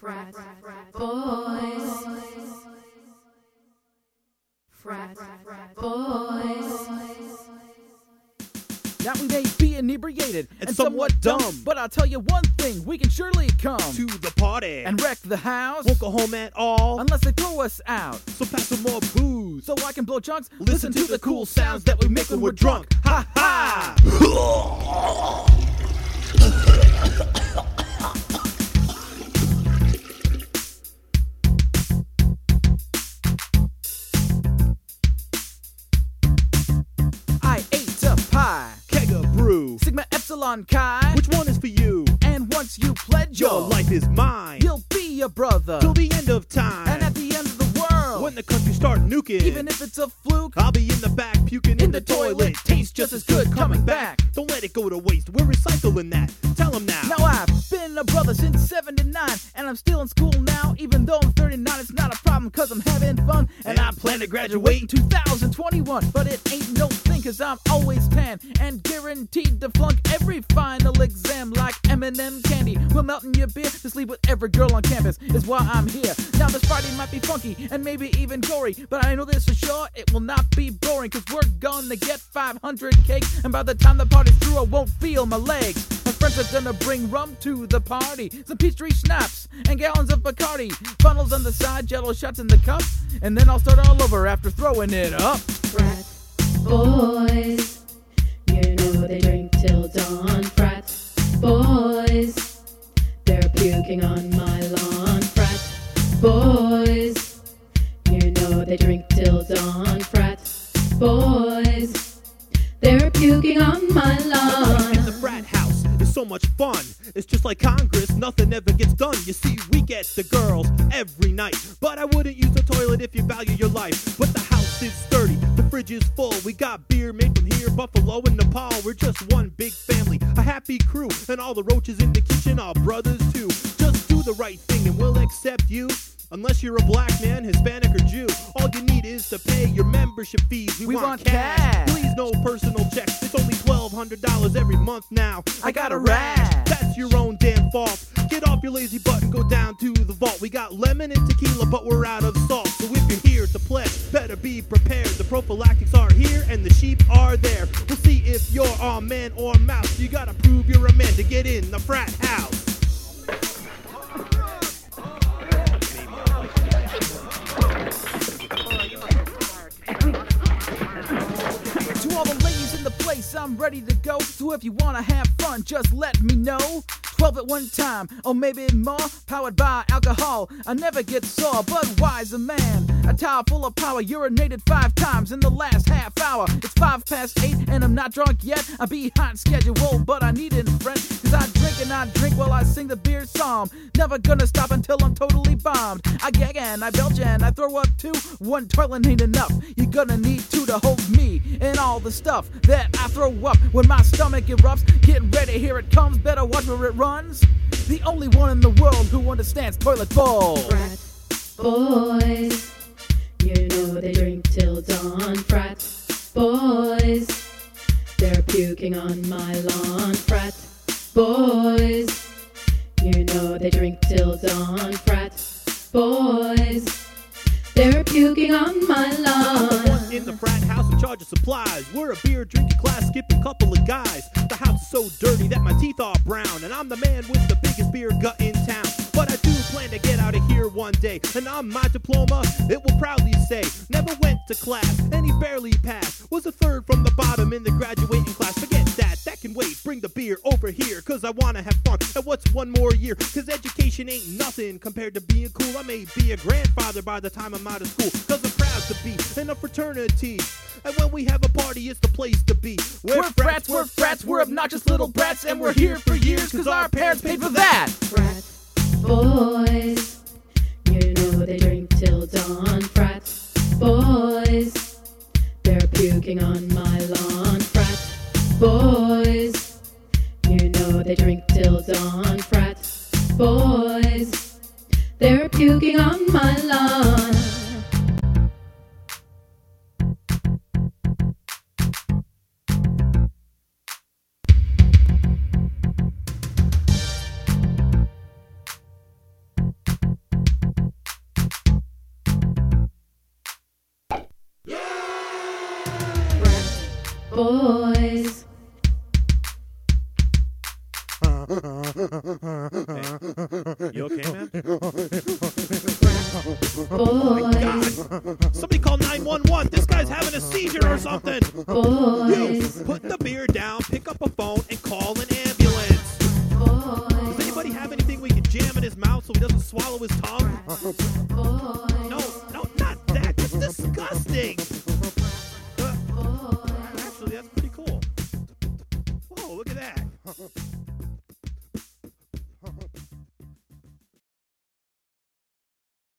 Frat boys. Frat boys. Now we may be inebriated and somewhat dumb, but I'll tell you one thing, we can surely come to the party and wreck the house. Won't go home at all unless they throw us out. So pass some more booze so I can blow chunks. Listen to the cool sounds that we make when we're drunk. Ha ha! I ate a pie, keg of brew, Sigma Epsilon Chi. Which one is for you? And once you pledge your life is mine, you'll be a brother till the end of time. And at the end of the world, when the country start nuking, even if it's a fluke, I'll be in the back puking in the toilet. Tastes just as good coming back. Don't let it go to waste, we're recycling that. Tell them now. Now I've been a brother since 79, and I'm still in school now. Even though I'm 39, it's not a problem, cause I'm having fun. And I plan to graduate in 2021, but it ain't no thing, cause I'm always tan and guaranteed to flunk every final exam like M&M candy. Will melt in your beer to sleep with every girl on campus is why I'm here. Now this party might be funky and maybe even gory, but I know this for sure, it will not be boring, cause we're gonna get 500 cakes, and by the time the party's through I won't feel my legs. My friends are gonna bring rum to the party, some Peachtree schnapps and gallons of Bacardi, funnels on the side, Jello shots in the cup, and then I'll start all over after throwing it up. Frat boys, you know they drink till dawn. Frat boys, they're puking on my lawn. Frat boys, you know they drink till dawn. Frat boys, they're puking on my lawn. In the frat house is so much fun. It's just like Congress, nothing ever gets done. You see, we get the girls every night, but I wouldn't use the toilet if you value your life. But the house is sturdy, the fridge is full. We got beer made from here, Buffalo and Nepal. We're just one big family, a happy crew, and all the roaches in the kitchen are brothers too. Just do the right thing and we'll accept you. Unless you're a black man, Hispanic, or Jew, all you need is to pay your membership fees. We want cash. Please, no personal checks. It's only $1,200 every month now. I got a rash. That's your own damn fault. Get off your lazy butt and go down to the vault. We got lemon and tequila, but we're out of salt. So if you're here to pledge, better be prepared. The prophylactics are here and the sheep are there. We'll see if you're a man or a mouse. You gotta prove you're a man to get in the frat house. To all the ladies in the place, I'm ready to go. So if you wanna have fun, just let me know. 12 at one time, or maybe more, powered by alcohol. I never get sore, but wise a man. A towel full of power, urinated 5 times in the last half hour. It's 8:05, and I'm not drunk yet. I be hot schedule, but I need it, friend. Cause I drink and I drink while I sing the beer psalm. Never gonna stop until I'm totally bombed. I gag and I belch and I throw up too. One toilet ain't enough, you're gonna need 2 to hold me and all the stuff that I throw up when my stomach erupts. Get ready, here it comes, better watch where it runs. The only one in the world who understands toilet bowl. Frat boys, you know they drink till dawn. Frat boys, they're puking on my lawn. Frat boys, you know they drink till dawn. Frat boys, they're puking on my lawn. In the frat house in charge of supplies. We're a beer drinking class, skipping couple of guys. The house is so dirty that my teeth are brown, and I'm the man with the biggest beer gut in town. But I do plan to get out of here one day, and on my diploma it will proudly say, never went to class, and he barely passed. Was a third from the bottom in the graduating class. Forget that can wait. Bring the beer over here, cause I wanna have fun. And what's one more year? Cause education ain't nothing compared to being cool. I may be a grandfather by the time I'm out of school, cause I'm proud to be in a fraternity. And when we have a party, it's the place to be. We're frats, we're obnoxious little brats, and we're here for years, cause our parents paid for that. Frat boys, you know they drink till dawn. Frat boys, they're puking on my lawn. Frat boys, you know they drink till dawn. Frat boys, they're puking on my lawn. boys. You okay, man? Boys. Somebody call 911. This guy's having a seizure or something. You Boys. put the beer down, pick up a phone, and call an ambulance. Does anybody have anything we can jam in his mouth so he doesn't swallow his tongue? Boys. No, not that. That's disgusting.